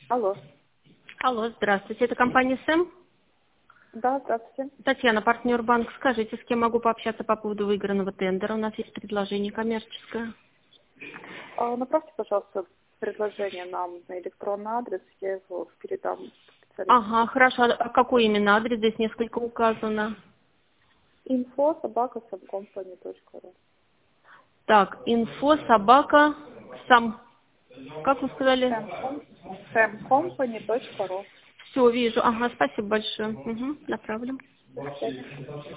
Алло. Алло, здравствуйте. Это компания СЭМ? Да, здравствуйте. Татьяна, партнер банк. Скажите, с кем могу пообщаться по поводу выигранного тендера? У нас есть предложение коммерческое. Направьте, пожалуйста, предложение нам на электронный адрес, я его передам специалисту. Ага, хорошо. А какой именно адрес? Здесь несколько указано. info@samcompany.ru. Так, инфо, собака, сам. Как вы сказали? samcompany.ru. Все, вижу. Ага, спасибо большое. Угу, направлю. До свидания.